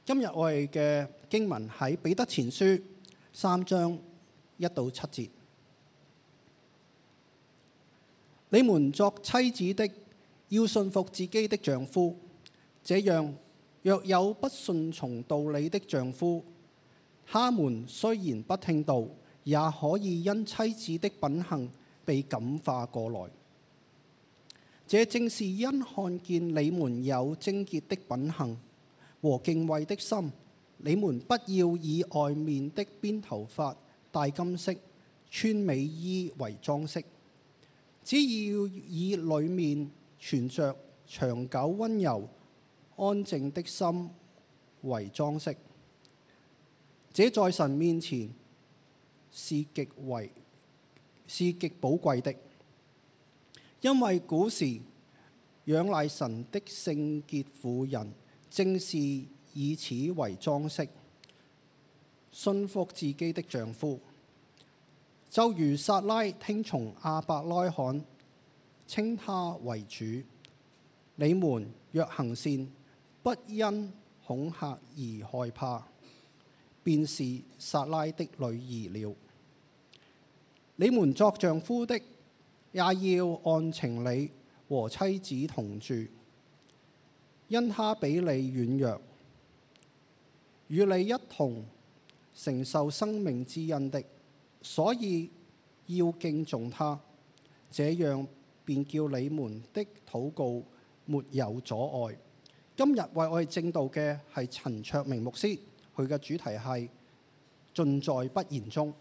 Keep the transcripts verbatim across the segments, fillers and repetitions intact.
今日我哋嘅經文喺彼得前書三章一到七節。你們作妻子的，要順服自己的丈夫，這樣若有不順從道理的丈夫，他們雖然不聽道，也可以因妻子的品行被感化過來。這正是因看見你們有貞潔的品行和敬畏的心，你們不要以外面的辮頭髮、戴金飾、穿美衣為裝飾，只要以裡面存着長久溫柔安靜的心為裝飾。這在神面前是極為是極寶貴的，因為古時仰賴神的聖潔婦人正是以此為裝飾，順服自己的丈夫，就如撒拉聽從亞伯拉罕，稱他為主。你們若行善，不因恐嚇而害怕，便是撒拉的女兒了。你們作丈夫的，也要按情理和妻子同住，因他比你軟弱，與你一同承受生命之恩的，所以要敬重他，這樣便叫你們的禱告沒有阻礙。今日為我哋證道嘅係陳卓明牧師，佢嘅主題係盡在不言中。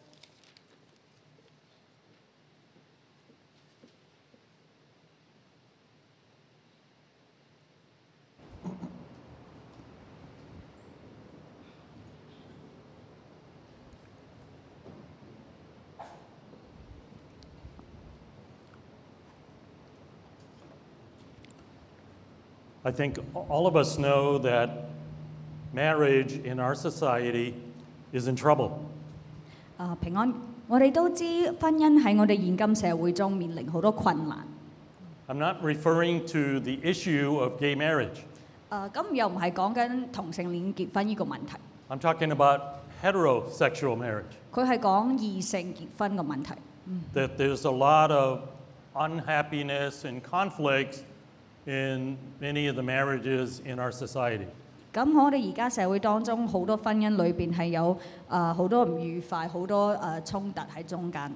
I think all of us know that marriage in our society is in trouble. 啊，平安，我哋都知婚姻喺我哋現今社會中面臨好多困難。 I'm not referring to the issue of gay marriage. 誒，咁又唔係講緊同性戀結婚呢個問題。 I'm talking about heterosexual marriage. 佢係講異性結婚嘅問題。 That there's a lot of unhappiness and conflicts in many of the marriages in our society. 咁我哋而家社會當中好多婚姻裏邊係有誒好多唔愉快，好多誒衝突喺中間。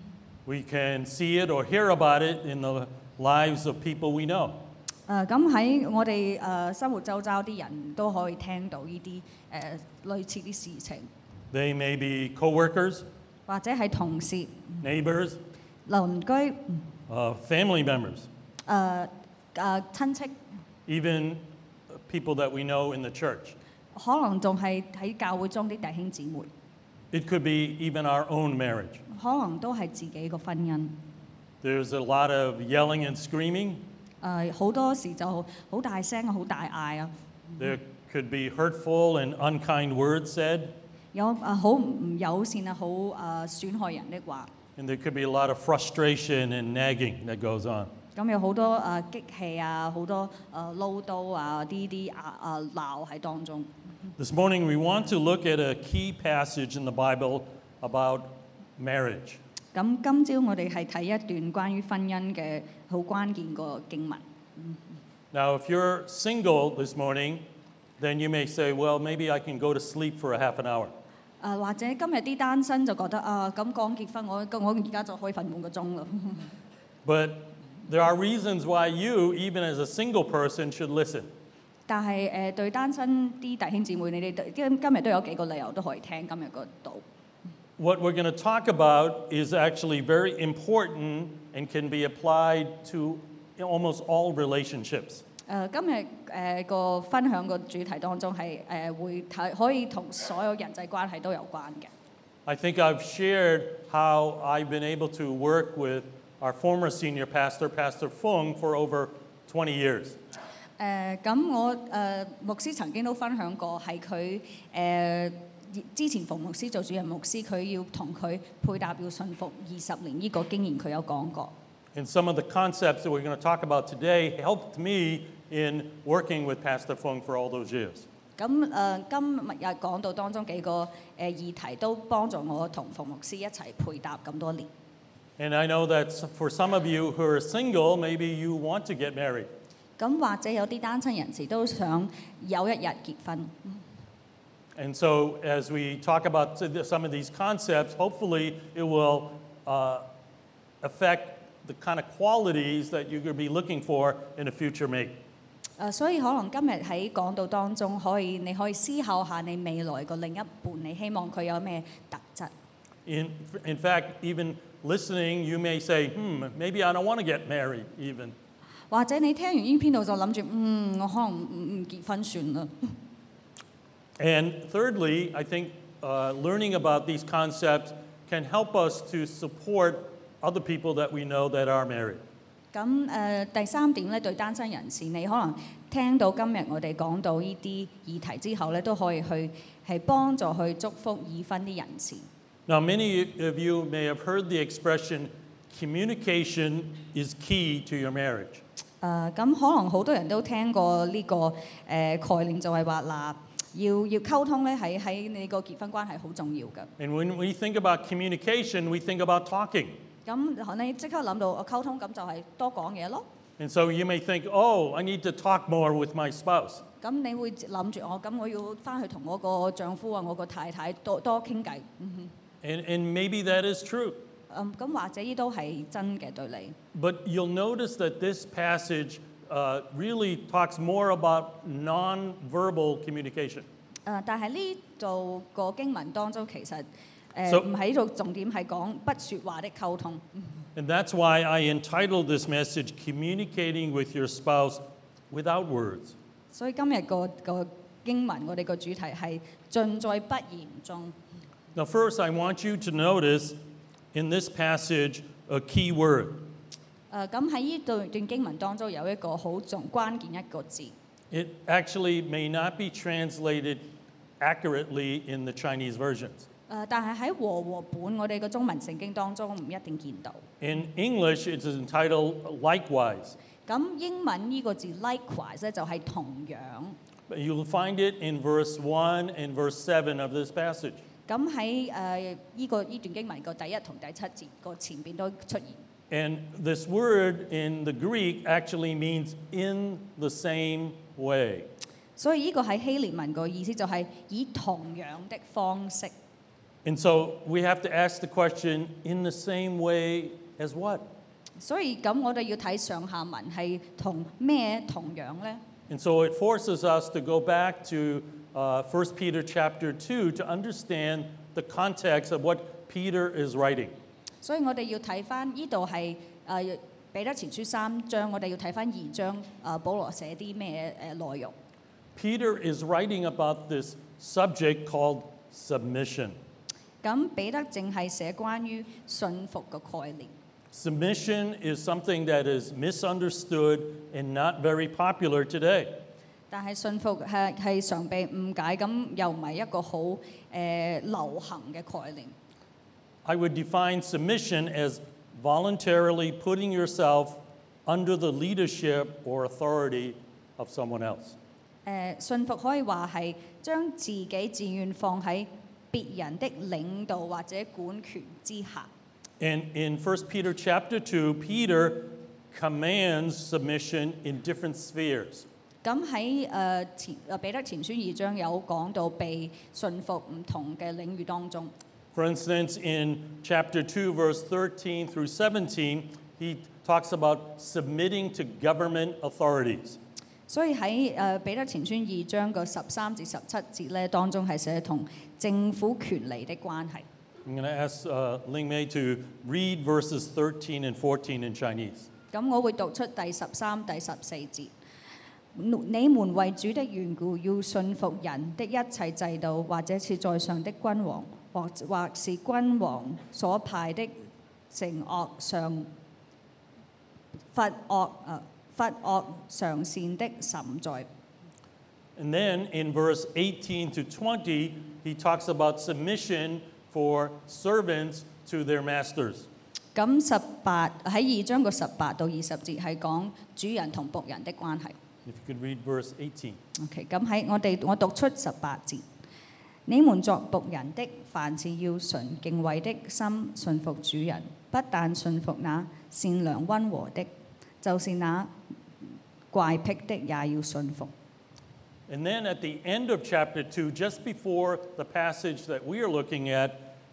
We can see it or hear about it in the lives of people we know. 誒咁喺我哋誒生活周遭啲人都可以聽到呢啲誒類似啲事情。 They may be co-workers, 或者係同事、 neighbors, 鄰居、 uh, family members, 誒誒親戚， even people that we know in the church. 可能仲係喺教會中啲弟兄姊妹， It could be even our own marriage. 可能都係自己個婚姻。 There's a lot of yelling and screaming. 誒好多時就好大聲啊，好大嗌啊， There could be hurtful and unkind words said. 有誒好唔友善啊，好誒損害人的話。 And there could be a lot of frustration and nagging that goes on. 咁有好多誒激氣啊，好多誒嘮叨啊，啲啲啊啊鬧喺當中。 This morning we want to look at a key passage in the Bible about marriage. 咁今朝我哋係睇一段關於婚姻嘅好關鍵個經文。 Now, if you're single this morning, then you may say, well, maybe I can go to sleep for a half an hour. 誒或者今日啲單身就覺得啊，咁講結婚，我我而家就可以瞓半個鐘啦。 But there are reasons why you, even as a single person, should listen. 但係誒對單身啲弟兄姊妹，你哋今今日都有幾個理由都可以聽今日個道。 What we're going to talk about is actually very important and can be applied to almost all relationships. 誒今日誒個分享個主題當中係誒會睇可以同所有人際關係都有關嘅。 I think I've shared how I've been able to work with our former senior pastor, Pastor Fung, for over twenty years. 誒咁我誒牧師曾經都分享過，係佢誒之前馮牧師做主任牧師，佢要同佢配搭要順服二十年呢個經驗，佢有講過。 And some of the concepts that we're going to talk about today helped me in working with Pastor Fung for all those years. 咁誒、呃、今日講到當中幾個誒、呃、議題都幫助我同馮牧師一齊配搭咁多年。 And I know that for some of you who are single, maybe you want to get married. 咁或者有啲單親人士都想有一日結婚。 And so as we talk about some of these concepts, hopefully it will uh, affect the kind of qualities that you're going to be looking for in a future mate. 誒、所以可能今日喺講道當中，可以你可以思考下你未來個另一半，你希望佢有咩特質？ In, in fact, even listening, you may say, hmm, maybe I don't want to get married even. 或者你聽完呢篇道就諗住，嗯，我可能唔唔結婚算啦。 And thirdly, I think uh, learning about these concepts can help us to support other people that we know that are married. 咁誒、呃第三點咧，對單身人士，你可能聽到今日我哋講到呢啲議題之後咧，都可以去係幫助去祝福已婚啲人士。 Now, many of you may have heard the expression, communication is key to your marriage. 誒咁、可能好多人都聽過呢、個誒、呃概念，就係話嗱，要要溝通咧，喺喺你個結婚關係好重要嘅。 And when we think about communication, we think about talking. 咁你即刻諗到我溝通，咁就係多講嘢咯。 And so you may think, oh, I need to talk more with my spouse. 咁你會諗住我，咁我要翻去同我個丈夫啊，我個太太多多傾偈。嗯 And, and maybe that is true. 嗯，咁或者呢都係真嘅對你。 But you'll notice that this passage uh, really talks more about non-verbal communication. 誒、但係呢度個經文當中其實誒 So- 唔喺度重點係講不説話的溝通。 And that's why I entitled this message, Communicating with Your Spouse Without Words. 所以今日個個經文我哋個主題係盡在不言中。 Now, first, I want you to notice in this passage a key word. 誒咁喺呢段段經文當中有一個好重關鍵一個字。 It actually may not be translated accurately in the Chinese versions. 誒、但係喺和合本我哋個中文聖經當中唔一定見到。 In English, it's entitled likewise. 咁英文呢個字 likewise 咧就係同樣。 But you'll find it in verse one and verse seven of this passage. 咁喺誒呢個呢段經文個第一同第七節個前邊都出現。 And this word in the Greek actually means in the same way. 所以呢個喺希臘文個意思就係以同樣的方式。 And so we have to ask the question, in the same way as what? 所以咁我哋要睇上下文係同咩同樣呢？ And so it forces us to go back to uh, First Peter chapter two to understand the context of what Peter is writing. 所以我哋要睇翻呢度係誒彼得前書三章，我哋要睇翻二章誒、呃保羅寫啲咩誒內容。 Peter is writing about this subject called submission. 咁彼得淨係寫關於信服嘅概念。 Submission is something that is misunderstood and not very popular today. 但係信服係係常被誤解，咁又唔係一個好誒、呃流行嘅概念。 I would define submission as voluntarily putting yourself under the leadership or authority of someone else. 誒、呃信服可以話係將自己自願放喺別人的領導或者管權之下。 And in First Peter chapter two, Peter commands submission in different spheres. 咁喺誒前誒彼得前書二章有講到被信服唔同嘅領域當中。 For instance, in chapter two, verse thirteen through seventeen, he talks about submitting to government authorities. 所以喺誒彼得前書二章個十三至十七節咧，當中係寫同政府權利的關係。 I'm going to ask uh, Ling Mei to read verses thirteen and fourteen in Chinese. 咁我會讀出第十三、第十四節。你們為主的緣故，要信服人的一切制度，或者是在上的君王，或或是君王所派的懲惡上罰惡誒罰惡常善的審在。 And then in verse eighteen to twenty, he talks about submission for servants to their masters. 咁十八喺二章個十八到二十節係講主人同僕人的關係。 If you could read verse eighteen. OK，咁喺我哋我讀出十八節，你們作僕人的，凡事要純敬畏的心順服主人，不但順服那善良溫和的，就是那怪僻的也要順服。 And then at the end of chapter two, just before the passage that we are looking at,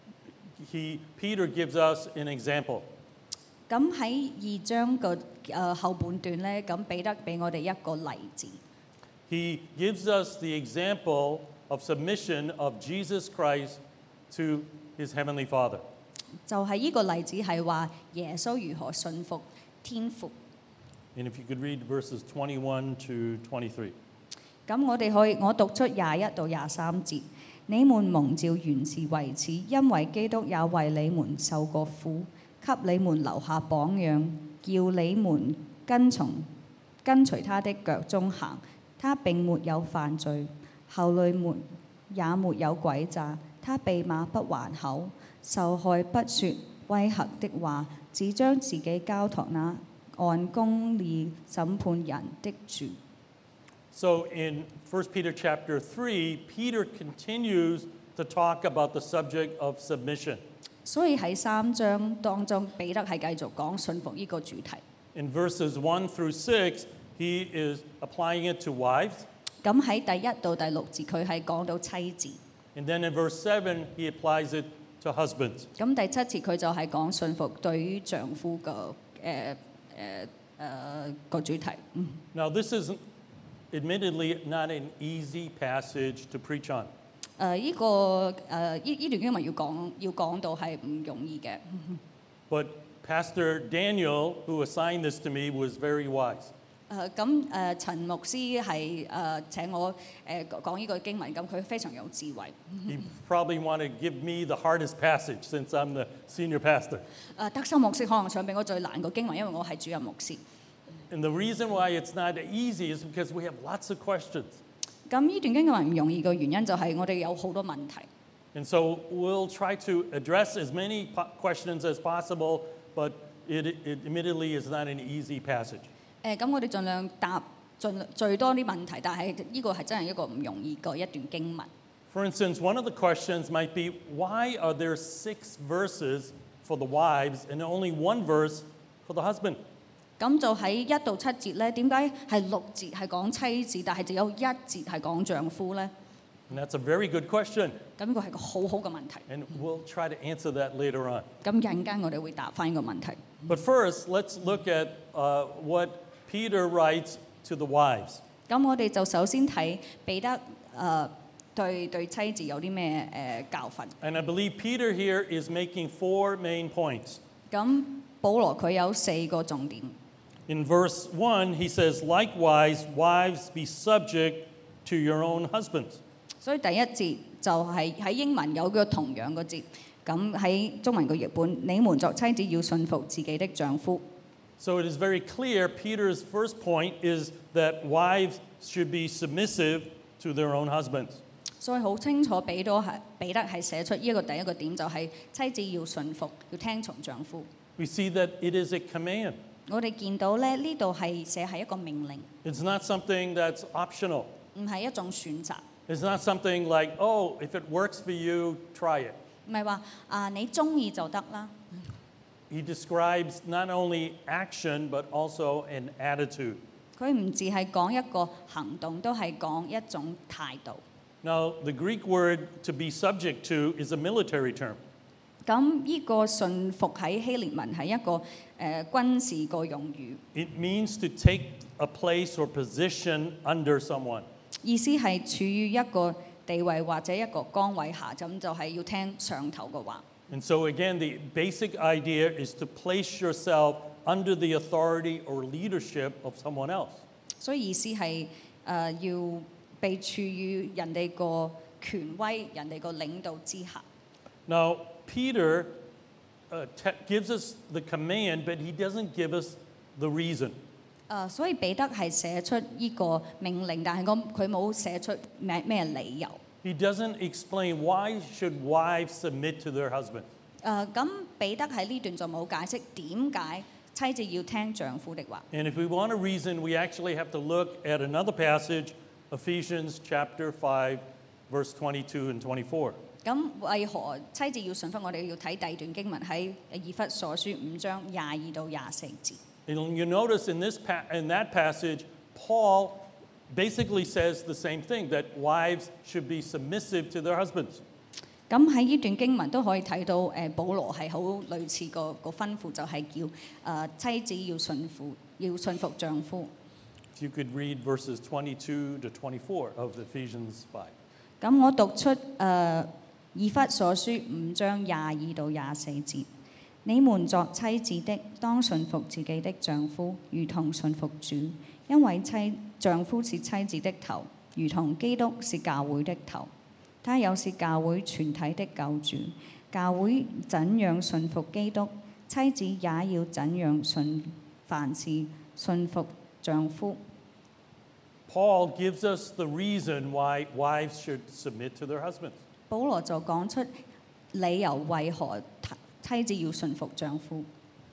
he, Peter gives us an example. 咁喺二章個誒後半段咧，咁彼得俾我哋一個例子。 He gives us the example of submission of Jesus Christ to his heavenly Father. 就係呢個例子係話耶穌如何順服天父。 And if you could read verses twenty-one to twenty-three. 咁我哋可以我讀出廿一到廿三節，你們蒙召原是為此，因為基督也為你們受過苦，給你們留下榜樣，叫你們跟從跟隨他的腳蹤行。他並沒有犯罪，後裏沒也沒有詭詐，他被罵不還口，受害不說威嚇的話，只將自己交託那按公義審判人的主。 So in First Peter chapter three, Peter continues to talk about the subject of submission. 所以喺三章當中，彼得係繼續講順服呢個主題。 In verses one through six, he is applying it to wives. 咁喺第一到第六節，佢係講到妻子。 And then in verse seven, he applies it to husbands. 咁第七節佢就係講順服對於丈夫嘅誒誒誒個主題。嗯 Now, this is admittedly not an easy passage to preach on. 誒依個誒依依段經文要講要講到係唔容易嘅。 But Pastor Daniel, who assigned this to me, was very wise. 誒咁誒陳牧師係誒請我誒講呢個經文，咁佢非常有智慧。 He probably wanted to give me the hardest passage since I'm the senior pastor. 誒德修牧師可能想俾我最難個經文，因為我係主任牧師。 And the reason why it's not easy is because we have lots of questions. 咁呢段經文唔容易嘅原因就係我哋有好多問題。 And so we'll try to address as many po- questions as possible, but it, it admittedly is not an easy passage. 誒咁我哋盡量答盡最多啲問題，但係呢個係真係一個唔容易嘅一段經文。 For instance, one of the questions might be, why are there six verses for the wives and only one verse for the husband? 咁就喺一到七節咧，點解係六節係講妻子，但係只有一節係講丈夫咧？ And that's a very good question, 咁呢個係個好好嘅問題。 and we'll try to answer that later on. 咁陣間我哋會答翻呢個問題。 But first, let's look at uh, what Peter writes to the wives. 咁我哋就首先睇彼得誒、呃、對對妻子有啲咩誒教訓。 And I believe Peter here is making four main points. 咁保羅佢有四個重點。 In verse one, he says, likewise, wives, be subject to your own husbands. 所以第一節就係喺英文有個同樣個節，咁喺中文個譯本，你們作妻子要順服自己的丈夫。 So it is very clear, Peter's first point is that wives should be submissive to their own husbands. 所以好清楚彼得係彼得係寫出呢一個第一個點，就係、妻子要順服，要聽從丈夫。 We see that it is a command. 我哋見到咧呢度係寫係一個命令， It's not something that's optional. 唔係一種選擇， It's not something like, oh, if it works for you, try it. 唔係話啊你中意就得啦。 He describes not only action, but also an attitude. 佢唔只係講一個行動，都係講一種態度。 Now, the Greek word to be subject to is a military term. 咁呢個順服喺希臘文係一個誒、呃、軍事個用語， It means to take a place or position under someone. 意思係處於一個地位或者一個崗位下，咁就係要聽上頭嘅話。 And so, again, the basic idea is to place yourself under the authority or leadership of someone else. 所以意思係誒、呃、要被處於人哋個權威、人哋個領導之下。 Now, Peter uh, te- gives us the command, but he doesn't give us the reason. 誒、呃所以彼得係寫出呢個命令，但係咁佢冇寫出咩咩理由。 He doesn't explain why should wives submit to their husband. 誒咁彼得喺呢段就冇解釋點解妻子要聽丈夫的話。 And if we want a reason, we actually have to look at another passage, Ephesians chapter five, verse twenty-two and twenty-four. 咁為何妻子要順服？我哋要睇第二段經文喺以弗所書五章廿二到廿四節。 And you notice in this pa- in that passage, Paul basically says the same thing, that wives should be submissive to their husbands. 咁喺呢段經文都可以睇到，誒、保羅係好類似個個吩咐，就係、叫誒、呃妻子要順服，要順服丈夫。 If you could read verses twenty-two to twenty-four of Ephesians five. 咁我讀出誒、呃以弗所書五章廿二到廿四節，你們作妻子的，當順服自己的丈夫，如同順服主，因為妻丈夫是妻子的頭，如同基督是教會的頭。他又是教會全體的救主。教會怎樣順服基督，妻子也要怎樣順凡事順服丈夫。 Paul gives us the reason why wives should submit to their husbands. 保羅就講出理由為何妻子要順服丈夫。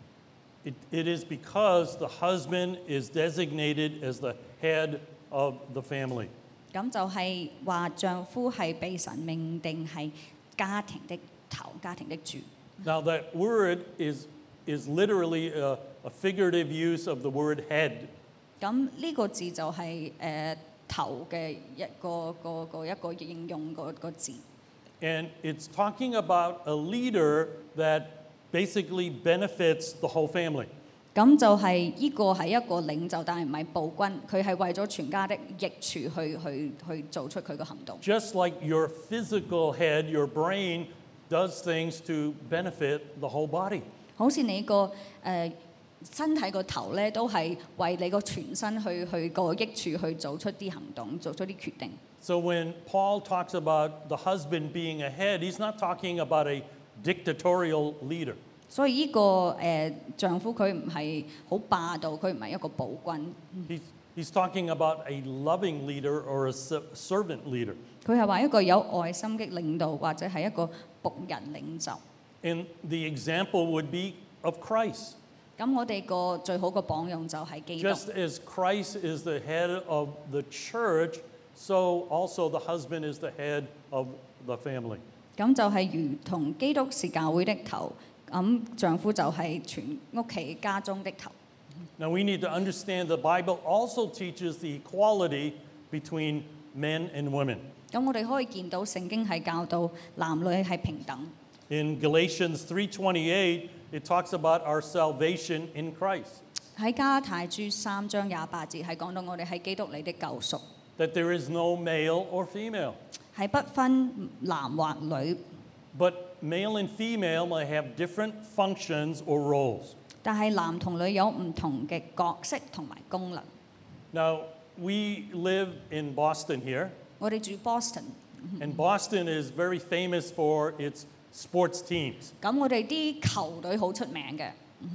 It, it is because the husband is designated as the head of the family. 咁就係話丈夫係被神命定係家庭的頭、家庭的主。 Now, that word is, is literally a, a figurative use of the word head. 咁呢個字就係、誒、頭嘅一個個個一個應用個個字。 And it's talking about a leader that basically benefits the whole family. 咁就係呢個係一個領袖，但係唔係暴君，佢係為咗全家的益處去去去做出佢嘅行動。 Just like your physical head, your brain does things to benefit the whole body. 好似你個誒、身體個頭咧，都係為你個全身去去個益處去做出啲行動，做出啲決定。 So when Paul talks about the husband being a head, he's not talking about a dictatorial leader. 所以呢、個誒、丈夫佢唔係好霸道，佢唔係一個暴君， He's, he's talking about a loving leader or a se- servant leader. 佢係話一個有愛心嘅領導，或者係一個僕人領袖。 And the example would be of Christ. 咁我哋個最好嘅榜樣就係基督。 Just as Christ is the head of the church, so also the husband is the head of the family. 咁就係如同基督是教會的頭，咁丈夫就係全屋企家中的頭。 Now we need to understand the Bible also teaches the equality between men and women. 咁我哋可以見到聖經係教導男女係平等。 In Galatians three twenty-eight, it talks about our salvation in Christ, 喺加拉太書三章廿八節係講到我哋喺基督裏的救贖， that there is no male or female, 係不分男或女， but male and female may have different functions or roles. 但係男同女有唔同嘅角色同埋功能。 Now, we live in Boston here, 我哋住 Boston， and Boston is very famous for its sports teams. 咁我哋啲球隊好出名嘅。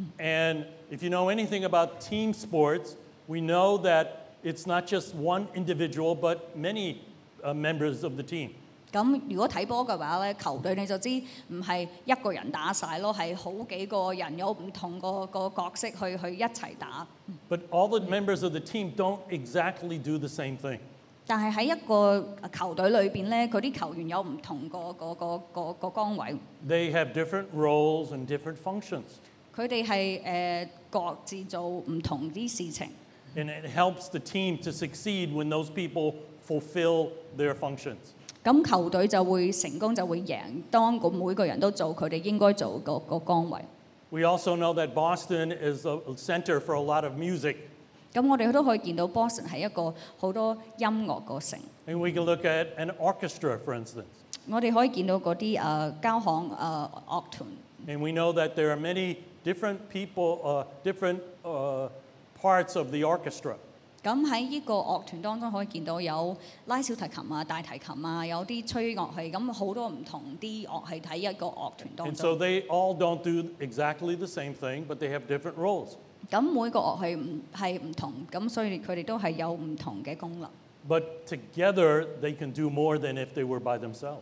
And if you know anything about team sports, we know that it's not just one individual, but many uh, members of the team. 咁如果睇波嘅話咧，球隊你就知唔係一個人打晒咯，係好幾個人有唔同個個角色去去一齊打。 But all the members of the team don't exactly do the same thing. 但係喺一個球隊裏邊咧，佢啲球員有唔同個個個個個崗位， They have different roles and different functions. 佢哋係誒各自做唔同啲事情。 And it helps the team to succeed when those people fulfill their functions. 咁球隊就會成功，就會贏。當個每個人都做佢哋應該做個個崗位。 We also know that Boston is a center for a lot of music. 咁我哋都可以見到 Boston 係一個好多音樂個城。 And we can look at an orchestra, for instance. 我哋可以見到嗰啲誒交響誒樂團。 And we know that there are many different people, uh, different uh, parts of the orchestra. 咁喺呢個樂團當中可以見到有拉小提琴啊、大提琴啊，有啲吹樂器，咁好多唔同啲樂器喺一個樂團當 And so 中。 they all don't do exactly the same thing, but they have different roles. 咁每個樂器唔係唔同，咁所以佢哋都係有唔同嘅功能。 But together, they can do more than if they were by themselves.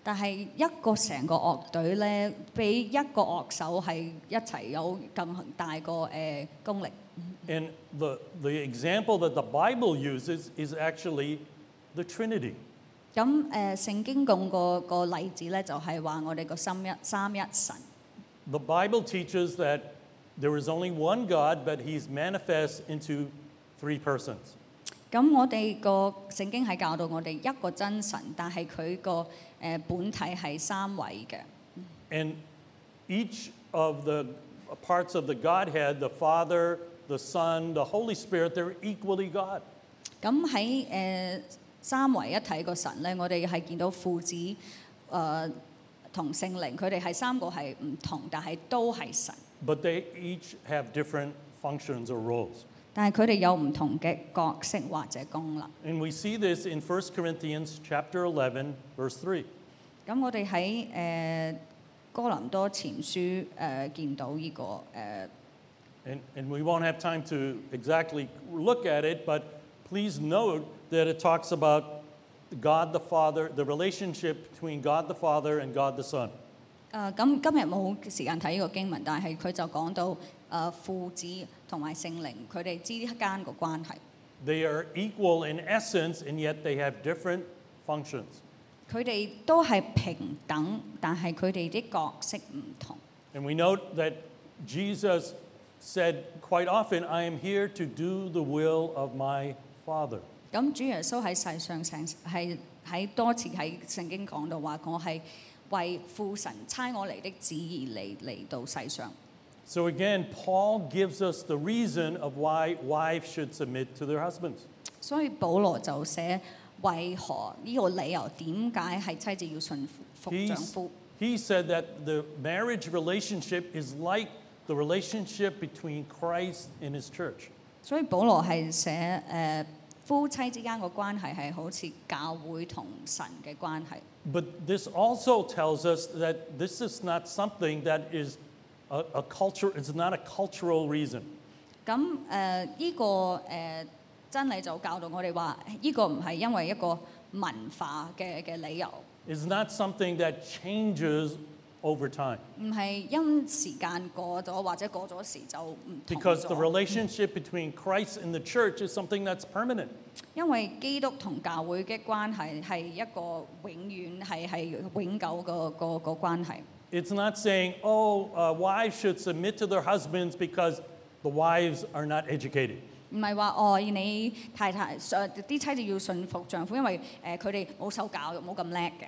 但係一個成個樂隊咧，比一個樂手係一齊有更大個誒、呃、功力。 And the, the example that the Bible uses is actually the Trinity. 咁誒、呃、聖經用個個例子咧，就係、是、話我哋個三一三一神。 The Bible teaches that there is only one God, but He's manifest into three persons. 咁我哋個聖經係教導我哋一個真神，但係佢個誒本體係三位嘅。 And each of the parts of the Godhead, the Father, the Son, the Holy Spirit, they're equally God. 咁喺誒三位一體個神咧，我哋係見到父子誒同聖靈，佢哋係三個係唔同，但係都係神。 But they each have different functions or roles. 但係佢哋有唔同嘅角色或者功能。 And we see this in First Corinthians chapter eleven, verse three. 咁我哋喺誒哥林多前書誒、呃、見到呢、這個誒。呃 And, and we won't have time to exactly look at it, but please note that it talks about God the Father, the relationship between God the Father and God the Son. 誒咁今日冇時間睇呢個經文，但係佢就講到誒、呃、父子同埋聖靈佢哋之間個關係。 They are equal in essence, and yet they have different functions. 佢哋都係平等，但係佢哋啲角色唔同。 And we note that Jesus said quite often, I am here to do the will of my Father. 咁主耶穌喺世上成係喺多次喺聖經講到話，我係為父神差我嚟的旨意嚟嚟到世上。 So again, Paul gives us the reason of why wives should submit to their husbands. 所以保羅就寫為何呢個理由點解係妻子要順服丈 He's- 夫？ He said that the marriage relationship is like the relationship between Christ and His church. 所以保羅係寫誒、呃、夫妻之間個關係係好似教會同神嘅關係。 But this also tells us that this is not something that is a, a culture, it's not a cultural reason. 咁誒呢個誒、呃、真理就教導我哋話，呢、個唔係因為一個文化嘅嘅理由， It's not something that changes over time. 唔係因時間過咗或者過咗時就唔同 Because the 咗。 relationship between Christ and the church is something that's permanent. 因為基督同教會嘅關係係一個永遠係係永久個個個關係。 It's not saying, oh, uh, wives should submit to their husbands because the wives are not educated. 唔係話哦，你太太誒啲妻子要順服丈夫，因為誒佢哋冇受教育，冇咁叻嘅。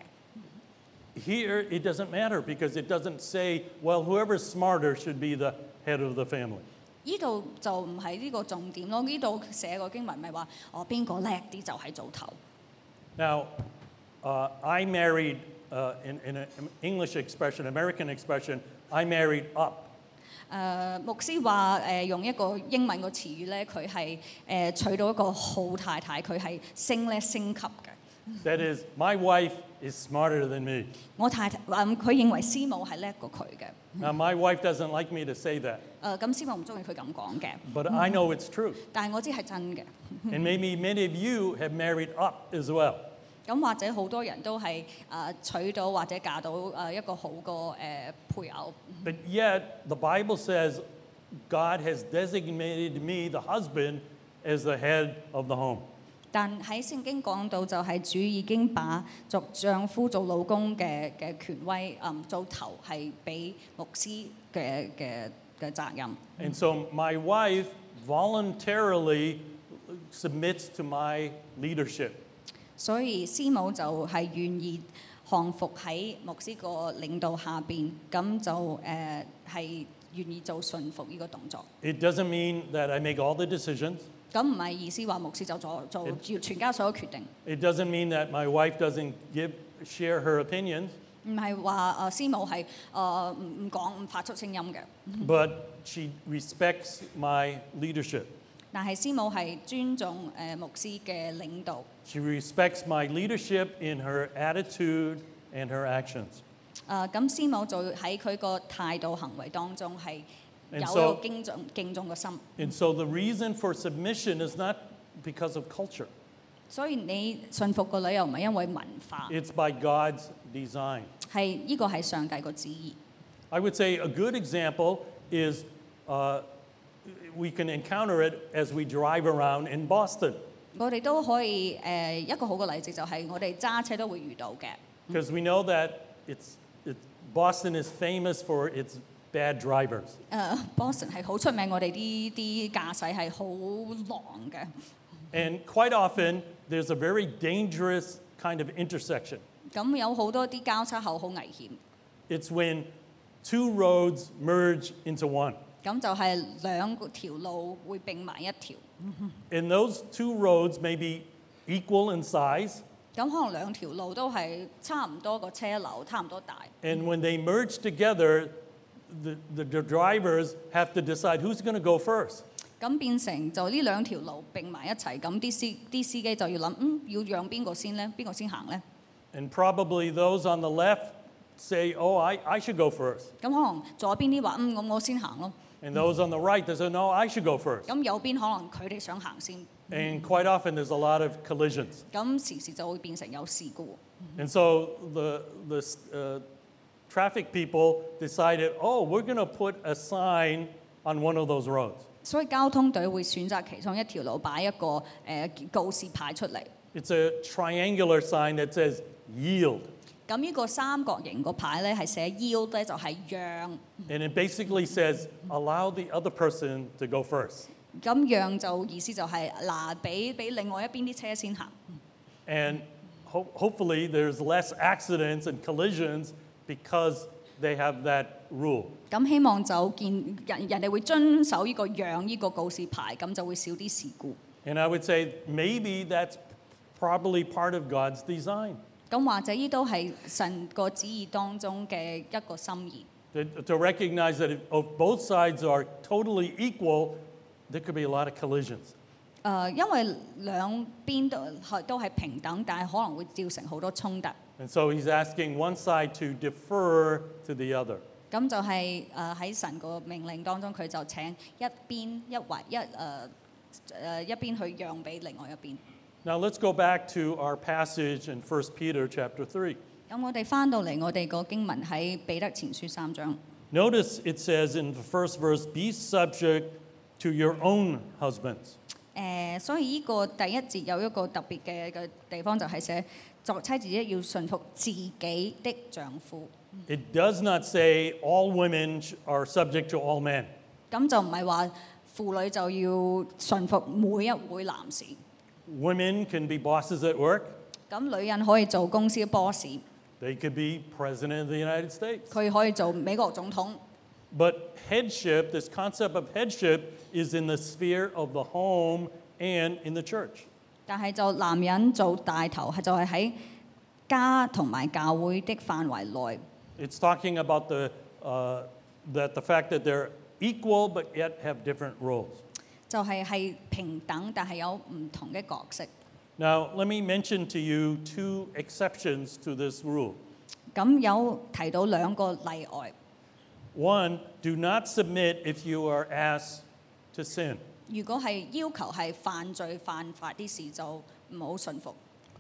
Here, it doesn't matter because it doesn't say, well, whoever's smarter should be the head of the family. 呢度就唔係呢個重點咯。呢度寫個經文咪話，哦邊個叻啲就係做頭。 Now, uh, I married, uh, in, in an English expression, American expression, I married up. 誒、牧師話誒、用一個英文個詞語咧，佢係誒娶到一個好太太，佢係升咧升級嘅。 That is, my wife is smarter than me. 我太太話佢認為師母係叻過佢嘅。 Now, my wife doesn't like me to say that, 誒咁師母唔中意佢咁講嘅， but I know it's true. 但係我知係真嘅。 And maybe many of you have married up as well. 咁或者好多人都係誒、娶到或者嫁到誒、一個好個誒、配偶。 But yet, the Bible says God has designated me, the husband, as the head of the home. 但喺聖經講到就係主已經把做丈夫做老公嘅嘅權威，嗯做頭係俾牧師嘅嘅嘅責任。 And so my wife voluntarily submits to my leadership. 所以師母就係願意降服喺牧師個領導下邊，咁就誒係、願意做順服呢個動作。 It doesn't mean that I make all the decisions. 咁唔係意思話牧師就做做要全家所有決定， It doesn't mean that my wife doesn't give, share her opinions, 唔係話誒師母係誒唔唔講唔發出聲音嘅， but she respects my leadership. 但係師母係尊重誒、牧師嘅領導。 She respects my leadership in her attitude and her actions. 誒咁師母就喺佢個態度行為當中係有 And 一 so- 個敬重敬重嘅心。 And so the reason for submission is not because of culture. 所以你信服個女又唔係因為文化， It's by God's design. 係呢個係上帝個旨意。 I would say a good example is uh, we can encounter it as we drive around in Boston. 我哋都可以誒、呃、一個好嘅例子就係我哋揸車都會遇到嘅。 Because we know that it's, it, Boston is famous for its bad drivers. 誒、Boston 係好出名，我哋啲啲駕駛係好狼嘅。 And quite often, there's a very dangerous kind of intersection. 咁有好多啲交叉口好危險， It's when two roads merge into one. 咁就係兩條路會並埋一條。 And those two roads may be equal in size. 咁可能兩條路都係差唔多個車流，差唔多大。 And when they merge together, the, the, the drivers have to decide who's going to go first. 咁變成就呢兩條路並埋一齊，咁啲司啲司機就要諗，嗯，要讓邊個先呢？邊個先行呢？ And probably those on the left say, oh, I, I should go first. 咁可能左邊啲話，嗯，咁我先行咯。 And those on the right, they say, no, I should go first. 咁右邊可能佢哋想行先， And quite often there's a lot of collisions. 咁時時就會變成有事故。 And so the, the uh, traffic people decided, oh, we're going to put a sign on one of those roads. 所以交通隊會選擇其中一條路擺一個誒、呃、告示牌出嚟。 It's a triangular sign that says yield. 咁呢個三角形個牌咧係寫 yield 咧，就係讓。 And it basically says, allow the other person to go first. 咁讓就意思就係嗱，俾俾另外一邊啲車先行。 And ho- hopefully there's less accidents and collisions because they have that rule. 咁希望就見人人哋會遵守呢個讓呢個告示牌，咁就會少啲事故。 And I would say maybe that's probably part of God's design. 咁或者呢都係神個旨意當中嘅一個心意。 To, to recognize that if if both sides are totally equal, there could be a lot of collisions. 誒、呃因為兩邊都係都係平等，但係可能會造成好多衝突。 And so he's asking one side to defer to the other. 咁就係誒喺神個命令當中，佢就請一邊一或一誒誒、呃、一邊去讓俾另外一邊。 Now let's go back to our passage in First Peter chapter three. 咁我哋翻到嚟，我哋個經文喺彼得前書三章。 Notice it says in the first verse, be subject to your own husbands. 誒、所以呢個第一節有一個特別嘅嘅地方，就係寫作妻子要順服自己的丈夫。 It does not say all women sh- are subject to all men. 咁就唔係話婦女就要順服每一位男士。 Women can be bosses at work. 咁女人可以做公司嘅 boss， They could be president of the United States. 佢可以做美國總統。 But headship, this concept of headship, is in the sphere of the home and in the church. 但係就男人做大頭，係就係喺家同埋教會的範圍內。 It's talking about the, uh, that the fact that they're equal but yet have different roles. 就係係平等，但係有唔同嘅角色。 Now, let me mention to you two exceptions to this rule. 咁有提到兩個例外。 One, do not submit if you are asked to sin. 如果係要求係犯罪犯法啲事，就唔好順服。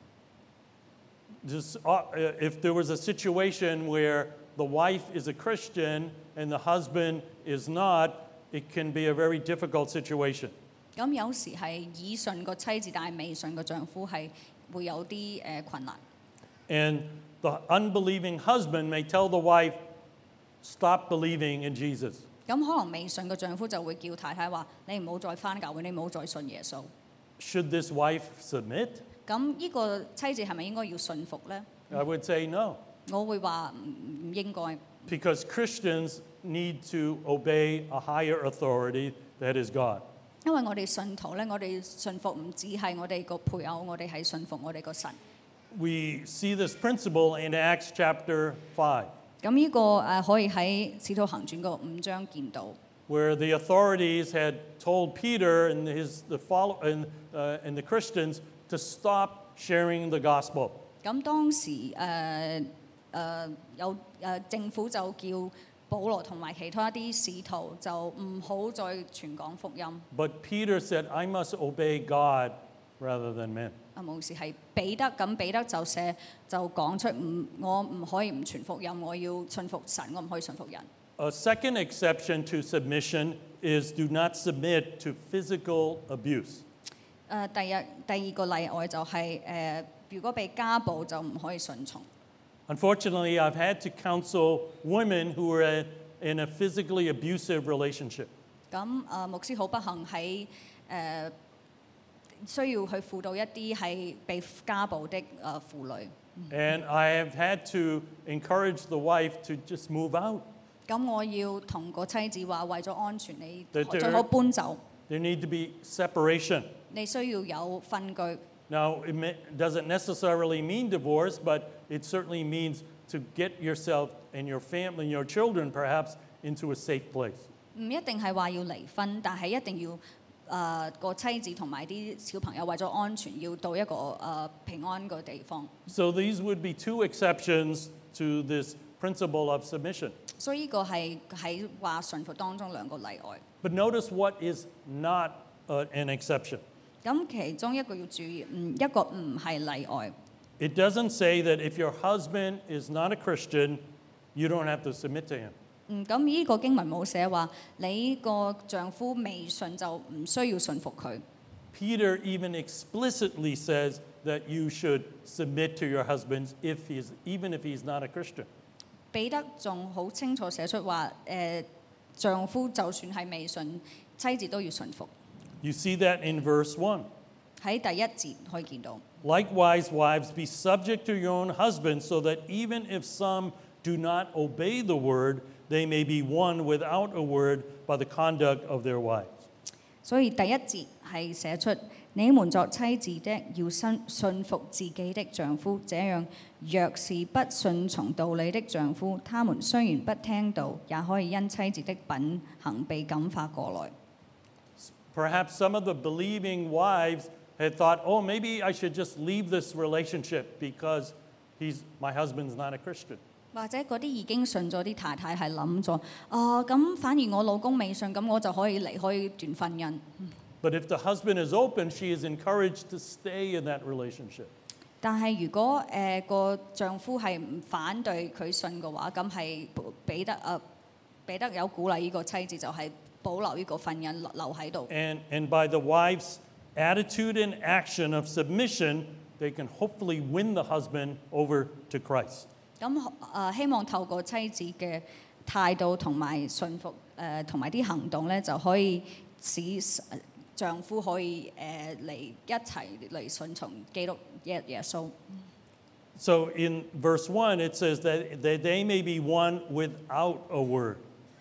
Just, uh, if there was a situation where the wife is a Christian and the husband is not, it can be a very difficult situation. 咁有時係已信個妻子，但係未信個丈夫係會有啲誒、呃困難。 And the unbelieving husband may tell the wife, stop believing in Jesus. 咁可能未信個丈夫就會叫太太話：你唔好再翻教會，你唔好再信耶穌。 Should this wife submit? 咁呢個妻子係咪應該要信服呢？ I would say no, 我會話唔唔應該， because Christians need to obey a higher authority that is God. 因為我哋信徒咧，我哋信服唔只係我哋個配偶，我哋係信服我哋個神。 We see this principle in Acts chapter five, 咁呢個誒可以喺《使徒行傳》個五章見到。 where the authorities had told Peter and his the follow and uh, and the Christians to stop sharing the gospel. 咁當時誒誒、呃呃有誒、呃政府就叫保羅同埋其他啲使徒就唔好再傳講福音。 But Peter said, "I must obey God rather than men." 啊冇事係彼得，咁彼得就寫就講出唔我唔可以唔傳福音，我要信服神，我唔可以信服人。 A second exception to submission is do not submit to physical abuse. 誒、第二第二個例外就係、誒、如果被家暴就唔可以順從。 Unfortunately, I've had to counsel women who are in- in a physically abusive relationship. 咁誒、牧師好不幸喺誒、需要去輔導一啲係被家暴的誒、婦女。 And I have had to encourage the wife to just move out. 咁我要同個妻子話，為咗安全，你對對最好搬走。 There need to be separation. 你需要有分居。 Now, it may, doesn't necessarily mean divorce, but it certainly means to get yourself and your family and your children perhaps into a safe place. 唔一定係話要離婚，但係一定要誒個、妻子同埋啲小朋友為咗安全，要到一個誒、呃平安嘅地方。 So these would be two exceptions to this principle of submission. 所以呢個係喺話順服當中兩個例外。 But notice what is not uh, an exception. 咁其中一個要注意，唔一個唔係例外。 It doesn't say that if your husband is not a Christian, you don't have to submit to him. 嗯，咁呢個經文冇寫話你個丈夫未信就唔需要順服佢。 Peter even explicitly says that you should submit to your husbands if he's, even if he's not a Christian. 彼得仲好清楚寫出話，誒、丈夫就算係未信，妻子都要順服。 You see that in verse one. 喺第一節可以見到。 Likewise, wives, be subject to your own husbands, so that even if some do not obey the word, they may be won without a word by the conduct of their wives. 所以第一節係寫出你們作妻子的要信信服自己的丈夫，這樣若是不順從道理的丈夫，他們雖然不聽道，也可以因妻子的品行被感化過來。 Perhaps some of the believing wives had thought, oh, maybe I should just leave this relationship because he's, my husband's not a Christian. 或者嗰啲已經信咗啲太太係諗咗，啊咁反而我老公未信，咁我就可以離開呢段婚姻。 But if the husband is open, she is encouraged to stay in that relationship. 但係如果誒個、丈夫係唔反對佢信嘅話，咁係彼得誒彼得有鼓勵呢個妻子就係保留呢個婚姻留留喺度。 And, and by the wife's attitude and action of submission, they can hopefully win the husband over to Christ. 咁誒、呃希望透過妻子嘅態度同埋信服誒同埋啲行動咧，就可以使呃丈夫可以誒嚟、一齊嚟順從基督耶耶穌。 So in verse one, it says that, that they may be won without a word.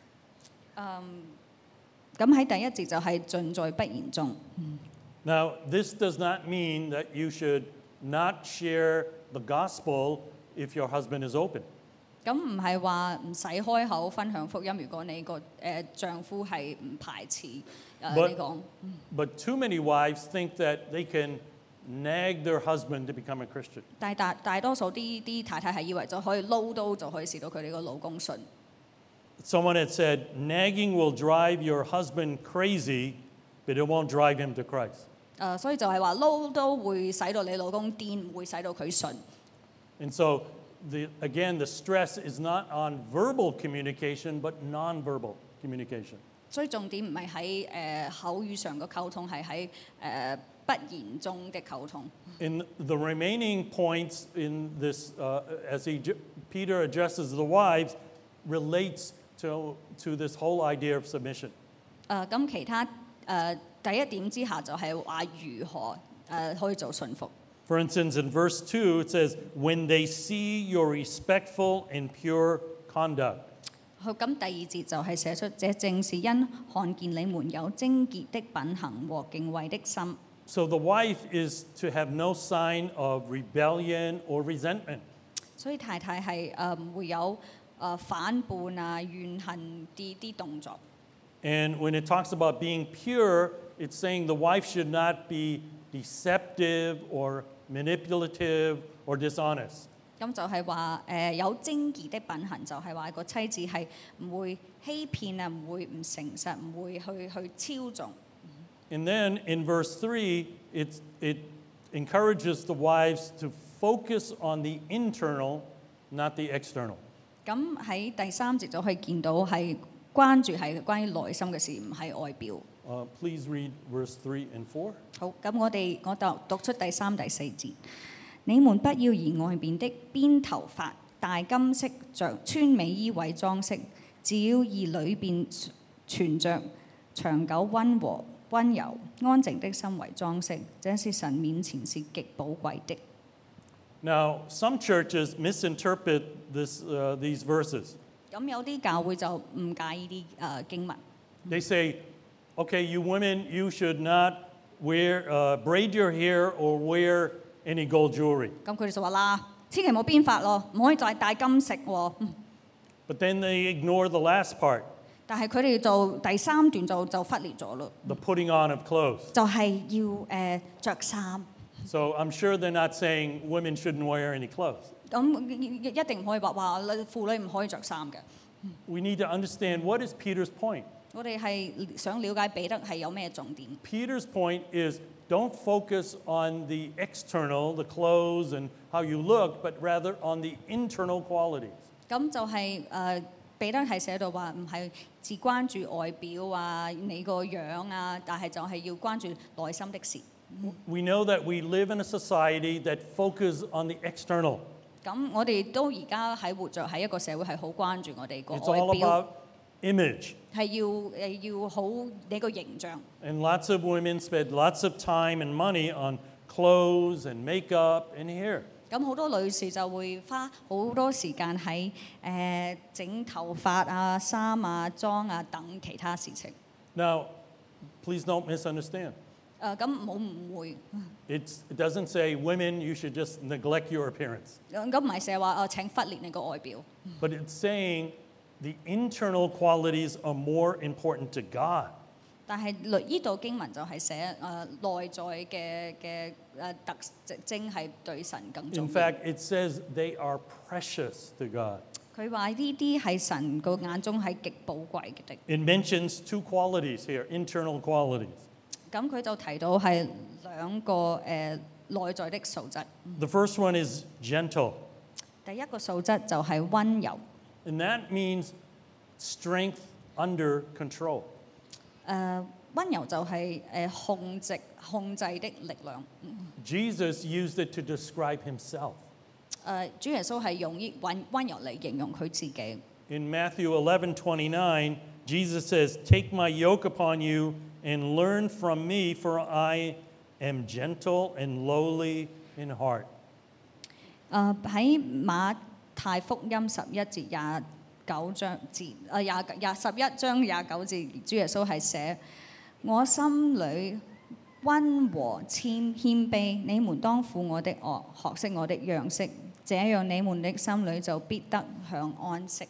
咁喺第一節就係盡在不言中。 Now, this does not mean that you should not share the gospel if your husband is open. 咁唔係話唔使開口分享福音，如果你個誒、呃丈夫係唔排斥誒、呃 But- 你講。 But too many wives think that they can nag their husband to become a Christian. 但係大大多數啲啲太太係以為就可以撈刀就可以使到佢哋個老公信。 Someone had said, nagging will drive your husband crazy, but it won't drive him to Christ. 誒、呃所以就係話撈刀會使到你老公癲，唔會使到佢信。 And so, the, again, the stress is not on verbal communication, but nonverbal communication. 所以重點唔係喺誒口語上嘅溝通，係喺誒不言中的溝通。 In the remaining points in this, uh, as he, Peter addresses the wives, relates to, to this whole idea of submission. 誒呃咁其他誒、呃第一點之下就係話如何誒、呃可以做信服。 For instance, in verse two, it says, when they see your respectful and pure conduct. 好咁第二節就係寫出，這正是因看見你們有貞潔的品行和敬畏的心。 So the wife is to have no sign of rebellion or resentment. 所以太太係誒唔會有誒、呃反叛啊、怨恨啲啲動作。 And when it talks about being pure, it's saying the wife should not be deceptive or manipulative or dishonest. 咁就係話誒有貞潔的品行，就係話個妻子係唔會欺騙啊，唔會唔誠實，唔會去去超縱。 And then in verse three, it's, it, encourages the wives to focus on the internal, not the external. 咁喺第三節就可以見到係關注係關於內心嘅事，唔係外表。 Uh, please read verse three and four. 好，咁我哋我就讀出第三、第四節。你們不要以外面的辮頭髮、大金飾着穿美衣為裝飾，只要以裏邊存着長久溫和、溫柔、安靜的心為裝飾，這是神面前是極寶貴的。 Now, some churches misinterpret this, uh, these verses. 咁有啲教會就誤解呢啲誒經文。 They say, okay, you women, you should not wear, uh, braid your hair or wear any gold jewelry. 咁佢哋就話啦，千祈唔好編髮咯，唔可以再戴金飾喎。嗯 But then they ignore the last part, 但係佢哋就第三段就就忽略咗咯， the putting on of clothes. 就係要誒著衫。 So I'm sure they're not saying women shouldn't wear any clothes. 咁一一定唔可以話話婦女唔可以着衫嘅。 We need to understand what is Peter's point. 我哋係想了解彼得係有咩重點。 Peter's point is don't focus on the external, the clothes and how you look, but rather on the internal qualities. 咁就係、誒彼得係寫到話唔係只關注外表啊，你個樣啊，但係就係要關注內心的事。 We know that we live in a society that focuses on the external. 咁我哋都而家喺活着喺一個社會係好關注我哋個 It's 外 all 表， about image. 係要誒要好你個形象。 And lots of women spend lots of time and money on clothes and makeup and hair. 咁好多女士就會花好多時間喺誒整頭髮啊、衫啊、妝啊等其他事情。 Now, please don't misunderstand. 誒咁唔好誤會， It's, it doesn't say women, you should just neglect your appearance. 咁唔係成日話誒請忽略你個外表， But it's saying the internal qualities are more important to God. 但係呢度經文就係寫誒內在嘅嘅誒特徵係對神更 In 重要。 fact, it says they are precious to God. 佢話呢啲係神個眼中係極寶貴嘅的。 It mentions two qualities here, internal qualities. 咁佢就提到係兩個誒內在的素質。 The first one is gentle, 第一個素質就係温柔。 and that means strength under control. 誒温柔就係誒控制控制的力量。 Jesus used it to describe himself. 誒主耶穌係用呢温温柔嚟形容佢自己。 In Matthew eleven twenty-nine, Jesus says, "Take my yoke upon you and learn from me, for I am gentle and lowly in heart." 誒喺馬太福音十一節廿九章節誒廿廿十一章廿九節，主耶穌係寫：我心裏温和謙謙卑，你們當負我的軛，學識我的樣式，這樣你們的心裏就必得享安息。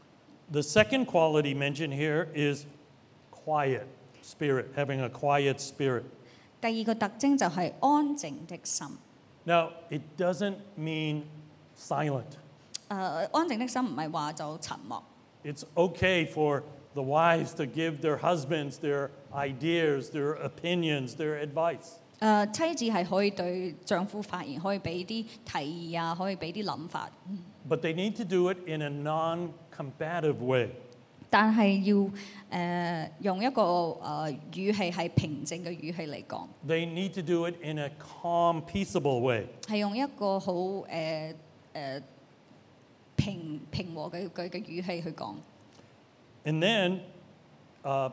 The second quality mentioned here is quiet spirit, having a quiet spirit. 第二個特徵就係安靜的心。 Now, it doesn't mean silent. 誒、安靜的心唔係話就沉默。 It's okay for the wives to give their husbands their ideas, their opinions, their advice. 誒、妻子係可以對丈夫發言，可以俾啲提議啊，可以俾啲諗法。 But they need to do it in a non-combative way. 但係要誒、呃用一個誒、呃、語氣係平靜嘅語氣嚟講， They need to do it in a calm, peaceable way. 係用一個好誒誒平平和嘅嘅嘅語氣去講。 And then uh,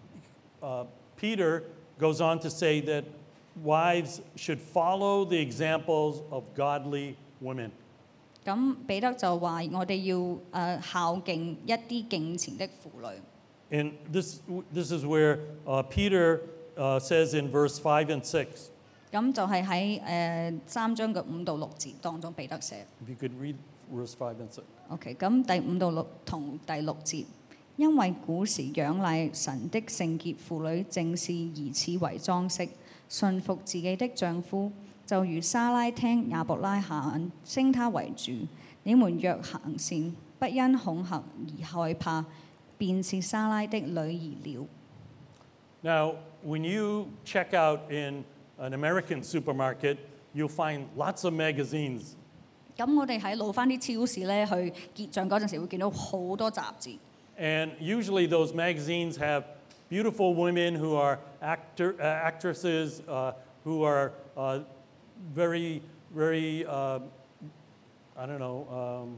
uh, Peter goes on to say that wives should follow the examples of godly women. 咁彼得就話：我哋要誒、呃孝敬一啲敬虔的婦女。 And this, this is where uh, Peter uh, says in verse five and six. 咁就係喺誒三章嘅五到六節當中，彼得寫。 If you could read verse five and six. OK，咁第五到六同第六節，因為古時仰賴神的聖潔婦女，正是以此為裝飾，順服自己的丈夫，就如莎拉聽亞伯拉罕稱他為主。你們若行善，不因恐嚇而害怕，便是莎拉的女兒了。 Now, when you check out in an American supermarket, you'll find lots of magazines. 咁我哋喺路翻啲超市咧去結帳嗰陣時，會見到好多雜誌。 And usually those magazines have beautiful women who are actor, uh, actresses uh, who are uh, very, very, uh, I don't know, um,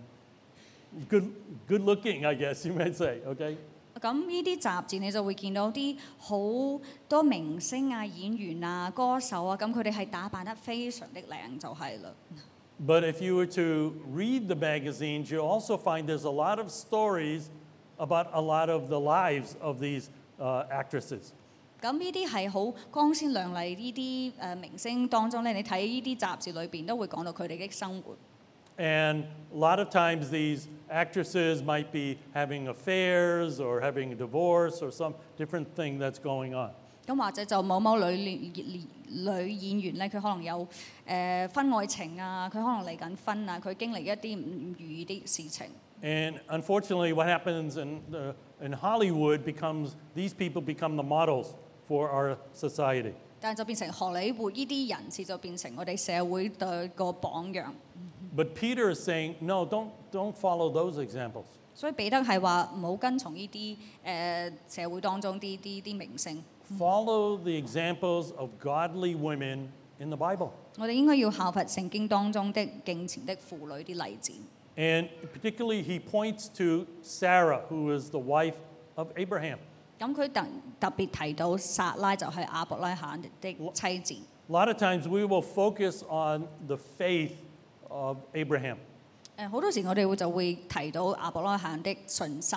good, good looking, I guess you might say, okay? 咁呢啲雜誌你就會見到啲好多明星啊、演員啊、歌手啊，咁佢哋係打扮得非常的靚就係啦。 But if you were to read the magazines, you also find there's a lot of stories about a lot of the lives of these uh, actresses. 咁呢啲係好光鮮亮麗呢啲誒明星當中咧，你睇呢啲雜誌裏邊都會講到佢哋嘅生活。 And a lot of times these actresses might be having affairs or having a divorce or some different thing that's going on. 咁或者就某某女女女演員咧，佢可能有誒、呃、婚外情啊，佢可能離緊婚啊，佢經歷一啲唔如意啲事情。 And unfortunately, what happens in, the, in Hollywood becomes these people become the models for our society. 但係就變成荷里活呢啲人士就變成我哋社會嘅個榜樣。 But Peter is saying, no, don't, don't follow those examples. 所以彼得係話唔好跟從呢啲誒社會當中啲啲啲明星。 Follow the examples of godly women in the Bible. 我哋應該要效法聖經當中的敬虔的婦女啲例子。 And particularly, he points to Sarah, who is the wife of Abraham. 咁佢特特別提到撒拉就係亞伯拉罕的妻子。 A lot of times we will focus on the faith of Abraham. 誒好多時我哋會就會提到亞伯拉罕的信心。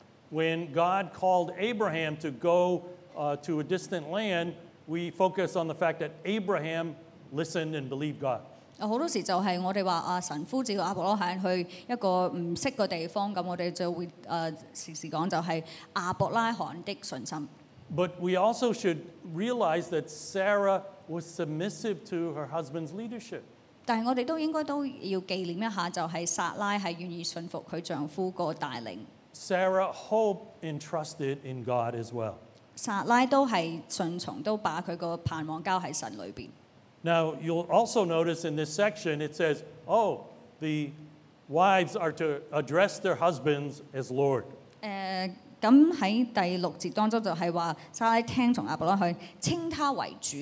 When God called Abraham to go uh, to a distant land, we focus on the fact that Abraham listened and believed God. 好多時就係我哋話啊神呼召亞伯拉罕去一個唔識嘅地方，咁我哋就會誒、呃、時時講就係亞伯拉罕的信心。 But we also should realize that Sarah was submissive to her husband's leadership. 但係我哋都應該都要紀念一下，就係撒拉係願意信服佢丈夫個帶領。 Sarah hoped and trusted in God as well. 撒拉都係順從，都把佢個盼望交喺神裏邊。 Now, you'll also notice in this section it says, oh, the wives are to address their husbands as Lord. 誒咁喺第六節當中就係話撒拉聽從亞伯拉罕，稱他為主。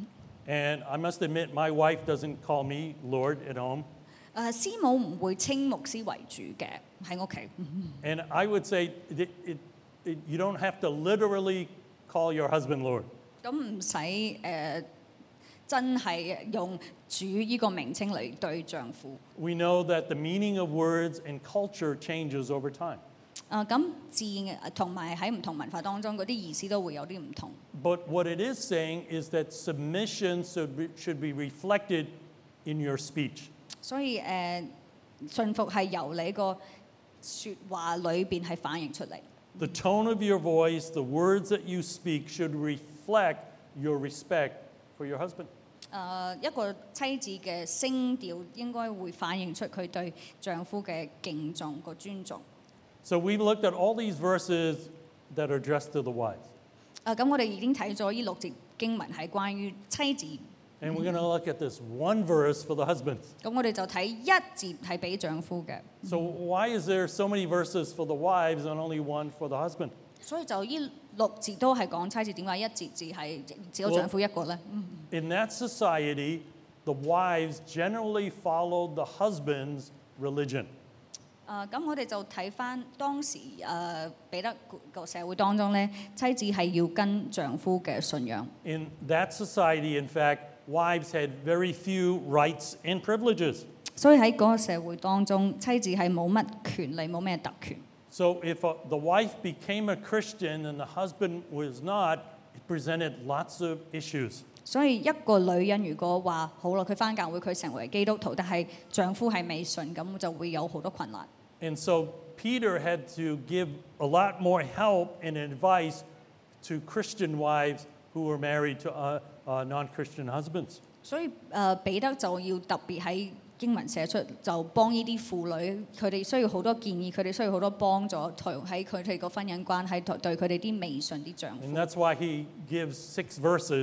And I must admit, my wife doesn't call me Lord at home. 誒師母唔會稱牧師為主嘅喺屋企。 And I would say it, it, it, you don't have to literally call your husband Lord. 咁唔使誒真係用主呢個名稱嚟對丈夫。 We know that the meaning of words and culture changes over time. 啊咁字同埋喺唔同文化當中嗰啲意思都會有啲唔同。 But what it is saying is that submission should be, should be reflected in your speech. 所以誒、呃、順服係由你個説話裏邊係反映出嚟。 The tone of your voice, the words that you speak should reflect your respect for your husband. 誒、呃、一個妻子嘅聲調應該會反映出佢對丈夫嘅敬重個尊重。 So we've looked at all these verses that are addressed to the wives. 誒咁我哋已經睇咗呢六節經文係關於妻子。 And we're going to look at this one verse for the husbands. 咁我哋就睇一節係俾丈夫嘅。 So why is there so many verses for the wives and only one for the husband? 所以就呢六節都係講妻子，點解一節字係只有丈夫一個咧？ In that society, the wives generally followed the husband's religion. 誒咁我哋就睇翻當時誒彼得個社會當中咧，妻子係要跟丈夫嘅信仰。 In that society, in fact, wives had very few rights and privileges. 所以喺嗰個社會當中，妻子係冇乜權利，冇咩特權。 So if a, the wife became a Christian and the husband was not, it presented lots of issues. 所以一個女人如果話好啦，佢翻教會，佢成為基督徒，但係丈夫係未信，咁就會有好多困難。 And so Peter had to give a lot more help and advice to Christian wives who were married to uh, uh, non-Christian husbands. 所以誒、呃、彼得就要特別喺經文寫出，就幫呢啲婦女，佢哋需要好多建議，佢哋需要好多幫助，喺佢哋個婚姻關係對佢哋啲未信啲丈夫。 And that's why he gives six verses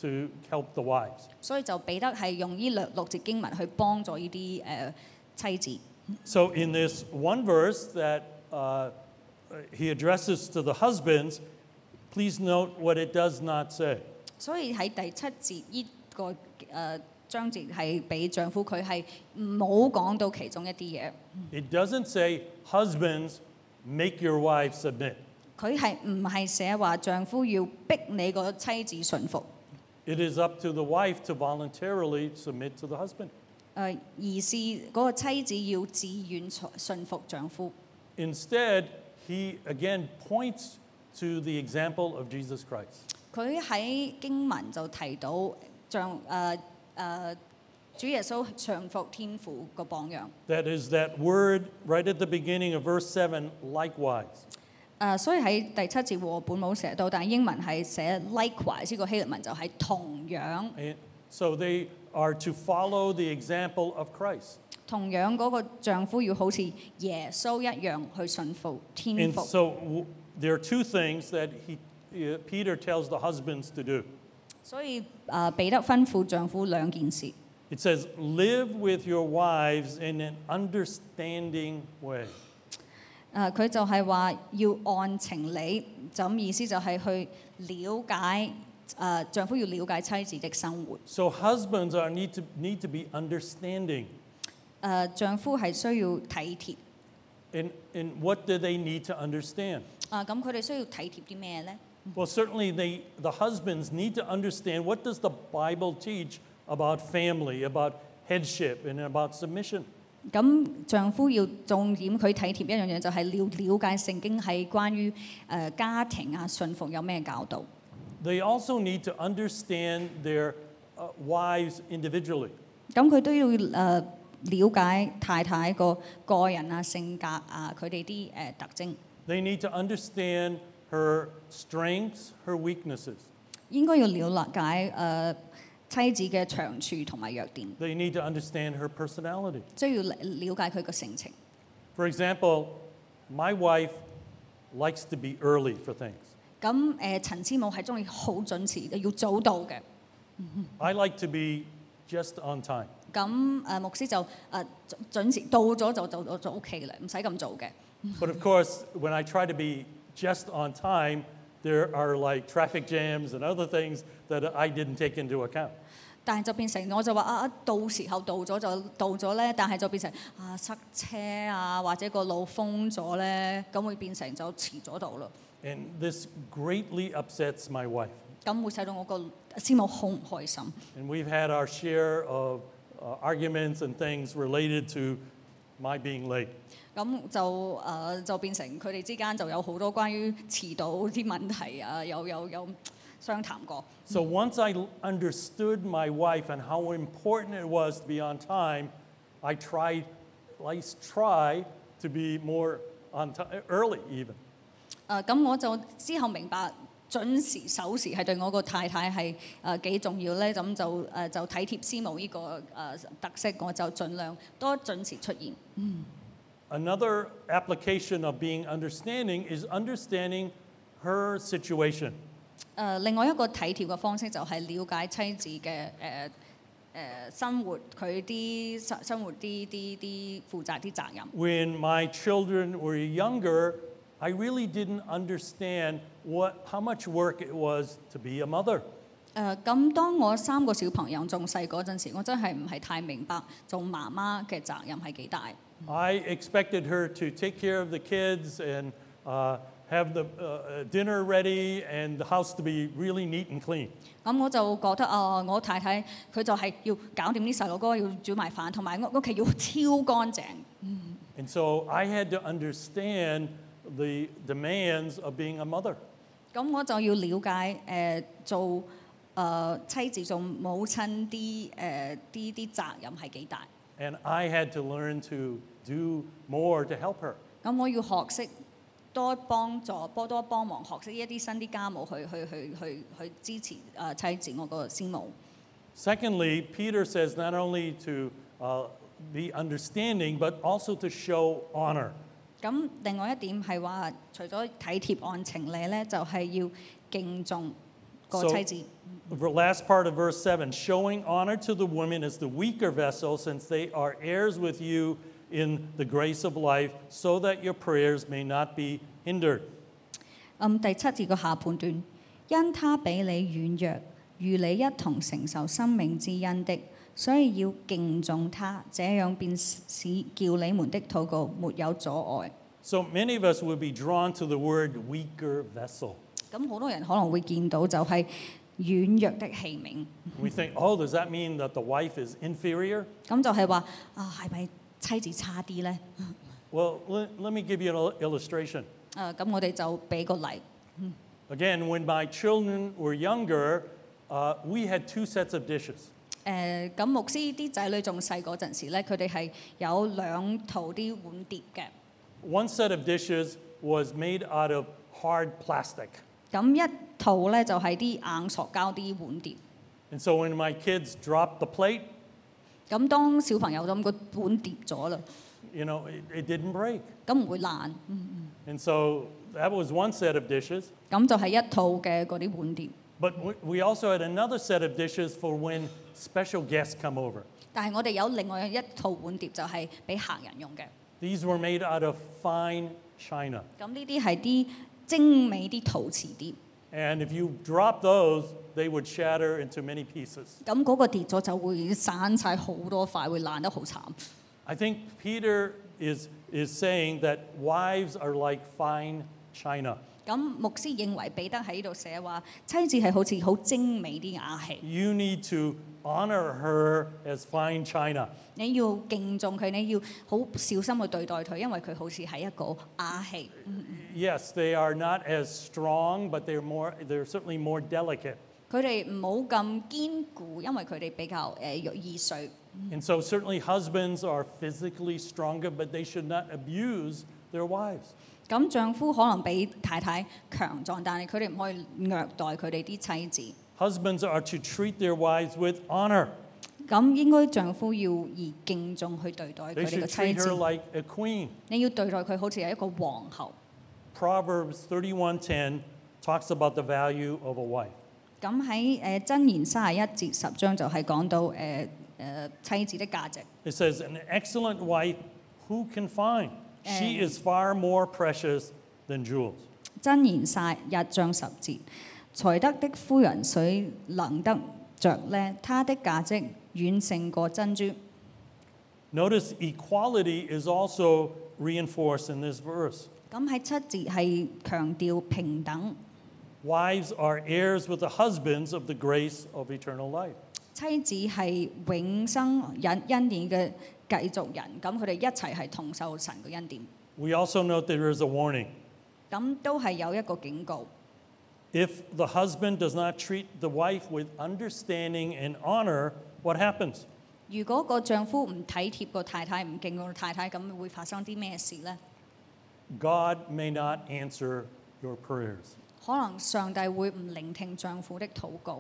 to help the wives. 所以就彼得係用呢兩六節經文去幫助呢啲誒妻子。 So in this one verse that uh, he addresses to the husbands, please note what it does not say. 所以喺第七節呢、個誒、呃、章節係俾丈夫，佢係冇講到其中一啲嘢。 It doesn't say, husbands, make your wives submit. 佢係唔係寫話丈夫要逼你個妻子順服？ It is up to the wife to voluntarily submit to the husband. 誒、而是嗰個妻子要自願順服丈夫。 Instead, he again points to the example of Jesus Christ. 佢喺經文就提到像誒誒主耶穌順服天父個榜樣。 That is that word right at the beginning of verse seven, likewise. 誒、所以喺第七節和本冇寫到，但係英文係寫 likewise 呢個希臘文就係同樣。 And so they are to follow the example of Christ. 同樣嗰個丈夫要好似耶穌一樣去順服天 And 父。 so w- there are two things that he, uh, Peter tells the husbands to do. 所以誒、彼得吩咐丈夫兩件事。 It says, live with your wives in an understanding way. 誒、佢就係話要按情理，就咁意思就係去了解誒、丈夫要了解妻子的生活。 So husbands are need to, need to be understanding. 誒、丈夫係需要體貼。 And, and what do they need to understand? 啊，咁佢哋需要體貼啲咩呢？ Well, certainly they, the husbands need to understand what does the Bible teach about family, about headship, and about submission. 咁丈夫要重點佢體貼一樣嘢，就係了了解聖經係關於誒、家庭啊順服有咩教導。 They also need to understand their uh, wives individually. 咁佢都要誒、了解太太個個人啊性格啊佢哋啲誒特徵， They need to understand her strengths, her weaknesses. 應該要了解誒、妻子嘅長處同埋弱點， They need to understand her personality. 需要了了解佢個性情。 For example, my wife likes to be early for things. 咁誒、陳師母係中意好準時嘅，要早到嘅。 I like to be just on time. 咁誒、牧師就誒、準準時到咗就就就就 O K 嘅啦，唔使咁做嘅。 But of course, when I try to be just on time, there are like traffic jams and other things that I didn't take into account. 但係就變成我就話啊，到時候到咗就到咗咧，但係就變成啊塞車啊，或者個路封咗咧，咁會變成就遲咗到啦。 And this greatly upsets my wife. 咁會使到我個師母好唔開心。 And we've had our share of uh, arguments and things related to my being late. 咁就誒、呃就變成佢哋之間就有好多關於遲到啲問題啊，有有有商談過。 So once I l- understood my wife and how important it was to be on time, I tried, at least try to be more on time, early even. 誒咁、我就之後明白準時守時係對我個太太係誒幾重要咧，咁就誒、呃就體貼師母呢、個誒、呃特色，我就盡量多準時出現。 Another application of being understanding is understanding her situation. 誒、另外一個體貼嘅方式就係了解妻子嘅誒誒生活，佢啲生生活啲啲啲負責啲責任。 When my children were younger, I really didn't understand what, how much work it was to be a mother. 誒咁、當我三個小朋友仲細嗰陣時，我真係唔係太明白做媽媽嘅責任係幾大。 I expected her to take care of the kids and uh, have the uh, dinner ready and the house to be really neat and clean. 咁我就覺得啊、我太太佢就係要搞掂啲細路哥，要煮埋飯，同埋屋屋企要超乾淨。 And so I had to understand the demands of being a mother. 咁我就要了解誒、呃做誒、呃妻子做母親啲誒啲啲責任係幾大。 And I had to learn to do more to help her. 咁我要學識多幫助，多多幫忙，學識一啲新啲家務去去去去去支持誒、呃妻子我個師母。 Secondly, Peter says not only to uh, be understanding, but also to show honor. 咁另外一點係話，除咗體貼按情理咧，就係、要敬重個妻子。 The last part of verse seven, showing honor to the women as the weaker vessel, since they are heirs with you in the grace of life, so that your prayers may not be hindered. 嗯，第七節個下半段，因他比你軟弱，與你一同承受生命之恩的，所以要敬重他，這樣便使叫你們的禱告沒有阻礙。 So many of us would be drawn to the word weaker vessel. 咁好多人可能會見到就係軟弱的器皿， We think, oh, does that mean that the wife is inferior? 咁就係話啊，係咪妻子差啲呢？ Well, let, let me give you an illustration. 誒、咁我哋就俾個例。 Again, when my children were younger, uh, we had two sets of dishes. 誒、咁牧師啲仔女仲細嗰陣時咧，佢哋係有兩套啲碗碟嘅。 One set of dishes was made out of hard plastic. 咁一套咧就係、啲硬塑膠啲碗碟。 And so when my kids dropped the plate, 咁當小朋友咁個碗跌咗啦， you know, it, it didn't break. 咁唔會爛。 And so that was one set of dishes. 咁就係一套嘅嗰啲碗碟。 But we- we also had another set of dishes for when special guests come over. 但係我哋有另外一套碗碟，就係俾客人用嘅。 These were made out of fine china. 咁呢啲係啲精美啲陶瓷碟。 And if you drop those, they would shatter into many pieces. 咁嗰個跌咗就會散晒好多塊，會爛得好慘。 I think Peter is, is saying that wives are like fine china. 咁牧師認為彼得喺度寫話，妻子係好似好精美啲瓦器， You need to honor her as fine china. 你要敬重佢，你要好小心去對待佢，因為佢好似係一個瓦器。 Yes, they are not as strong, but they're more they're certainly more delicate. 佢哋唔好咁堅固，因為佢哋比較誒容易碎。 And so certainly husbands are physically stronger, but they should not abuse their wives. 咁丈夫可能比太太強壯，但係佢哋唔可以虐待佢哋啲妻子。 Husbands are to treat their wives with honor. 咁應該丈夫要以敬重去對待 They 佢哋 should 嘅妻 treat her 子。 like a queen. 你要對待佢好似係一個皇后。 Proverbs thirty-one ten talks about the value of a wife. 咁喺誒箴言三十一節十章就係講到誒誒、呃妻子的價值。 It says, an excellent wife, who can find? She is far more precious than jewels. 箴言晒一章十節，才德的夫人誰能得着呢？她的價值遠勝過珍珠。 Notice equality is also reinforced in this verse. 咁喺七節係強調平等， Wives are heirs with the husbands of the grace of eternal life. 妻子係永生恩恩典嘅繼續人，咁佢哋一齊係同受神嘅恩典。 We also note there is a warning. 咁都係有一個警告。 If the husband does not treat the wife with understanding and honor, what happens? 如果個丈夫唔體貼個太太，唔敬個太太，咁會發生啲咩事呢？ God may not answer your prayers. 可能上帝會唔聆聽丈夫的禱告。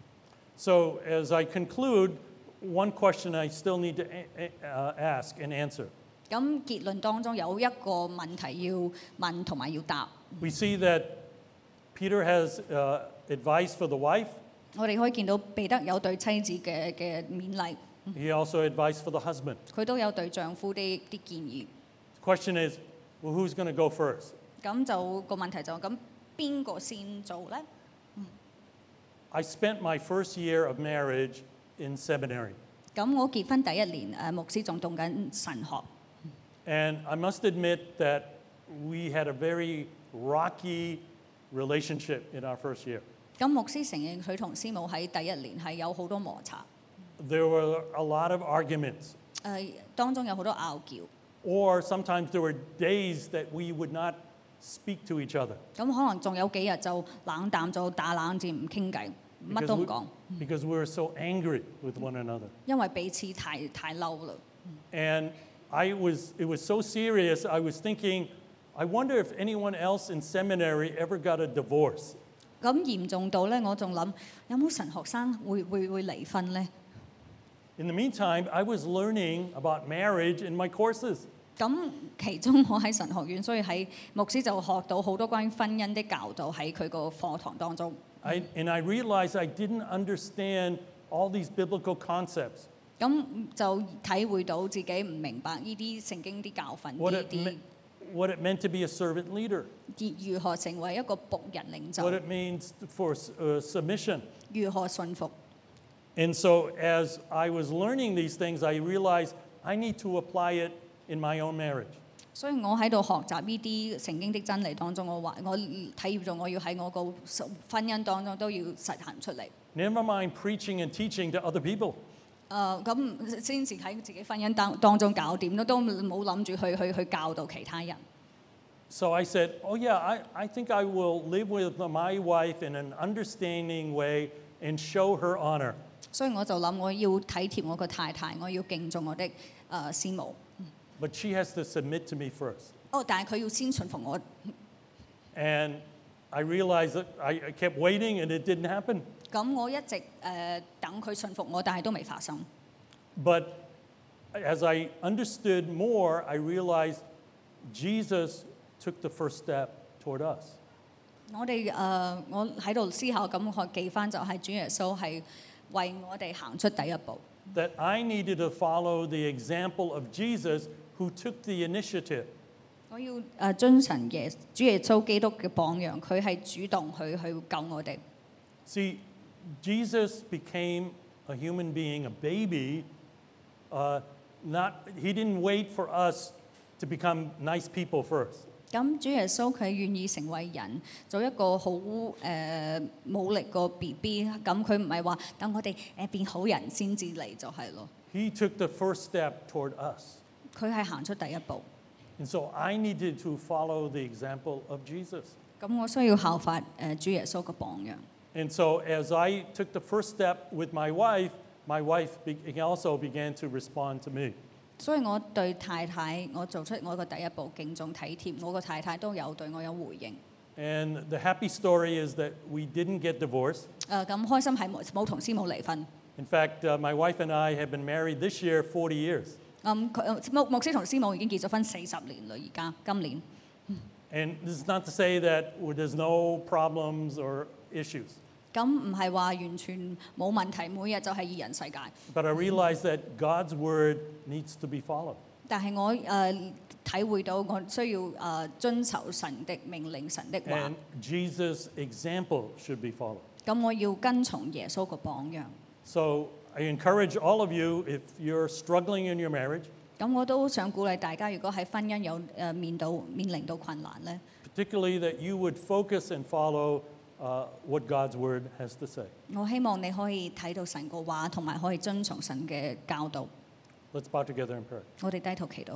So, as I conclude, one question I still need to uh, ask and answer. 咁結論當中有一個問題要問同埋要答。 We see that Peter has uh, advice for the wife. 我哋可以見到彼得有對妻子嘅嘅勉勵， He also advice for the husband. 佢都有對丈夫啲啲建議。 The question is, well, who's going to go first? 咁就個問題就咁，邊個先做呢？ I spent my first year of marriage in seminary. 咁我結婚第一年，誒牧師仲讀緊神學。 And I must admit that we had a very rocky relationship in our first year. 咁牧師承認佢同師母喺第一年係有好多摩擦， There were a lot of arguments, 誒、當中有好多拗撬。 or sometimes there were days that we would not speak to each other 咁可能仲有幾日就冷淡咗，打冷戰，唔傾偈，乜 because 都唔 we, 講， because we were so angry with one another. 因為彼此太太嬲啦。 And I was, it was so serious, I was thinking, I wonder if anyone else in seminary ever got a divorce. 咁嚴重到咧，我仲諗有冇神學生會會會離婚咧？ In the meantime, I was learning about marriage in my courses. 咁其中我喺神學院，所以喺牧師就學到好多關於婚姻的教導喺佢個課堂當中。 I, and I realized I didn't understand all these biblical concepts. 咁就體會到自己唔明白呢啲聖經啲教訓， What 呢 it, 啲 me- what it meant to be a servant leader, 如何成為一個僕人領 what 袖， it means for uh, submission. 如何信服。 And so as I was learning these things, I realized I need to apply it in my own marriage. 所以我喺度學習呢啲聖經的真理當中，我話我體驗咗我要喺我個婚姻當中都要實行出嚟。 Never mind preaching and teaching to other people. 誒咁先至喺自己婚姻當當中搞掂咯，都冇諗住去去去教導其他人。 So I said, oh yeah, I, I think I will live with my wife in an understanding way and show her honor. 所以我就諗我要體貼我個太太，我要敬重我的誒、呃、師母。 But she has to submit to me first. 哦，但係佢要先順服我。 And I realized that I, I kept waiting and it didn't happen. 咁我一直誒、呃等佢順服我，但係都未發生。 But as I understood more, I realized Jesus took the first step toward us. 我哋誒、呃我喺度思考咁，我記翻就係主耶穌係為我哋行出第一步。 That I needed to follow the example of Jesus who took the initiative. 我要誒、呃遵循耶主耶穌基督嘅榜樣，佢係主動去去救我哋。 See, Jesus became a human being, a baby. Uh, not, he didn't wait for us to become nice people first. 咁主耶穌佢願意成為人，做一個好誒、呃冇力個 B B，咁佢唔係話等我哋誒變好人先至嚟就係咯， He took the first step toward us. 佢係行出第一步。 And so I needed to follow the example of Jesus. 咁我需要效法誒、呃主耶穌嘅榜樣。 And so as I took the first step with my wife, my wife be- also began to respond to me. 所以我對太太，我做出我個第一步敬重體貼，我個太太都有對我有回應。 And the happy story is that we didn't get divorced. 誒咁開心係冇冇同師母離婚。 In fact, uh, my wife and I have been married this year forty years. 咁佢牧牧師同師母已經結咗婚四十年啦，而家今年。 And this is not to say that there's no problems or issues. 咁唔係話完全冇問題，每日就係二人世界。 But I realize that God's word needs to be followed. 但係我誒、呃、體會到我需要誒、呃遵守神的命令、神的話。 And Jesus' example should be followed. 咁我要跟從耶穌個榜樣。 So I encourage all of you, if you're struggling in your marriage, 咁我都想鼓勵大家，如果喺婚姻有誒、呃面到面臨到困難咧， particularly that you would focus and follow uh, what God's word has to say. 我希望你可以睇到神個話，同埋可以遵從神嘅教導。 Let's bow together in prayer. 我哋低頭祈禱。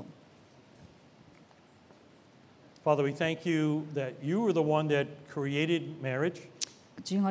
Father, we thank you that you were the one that created marriage. 主，我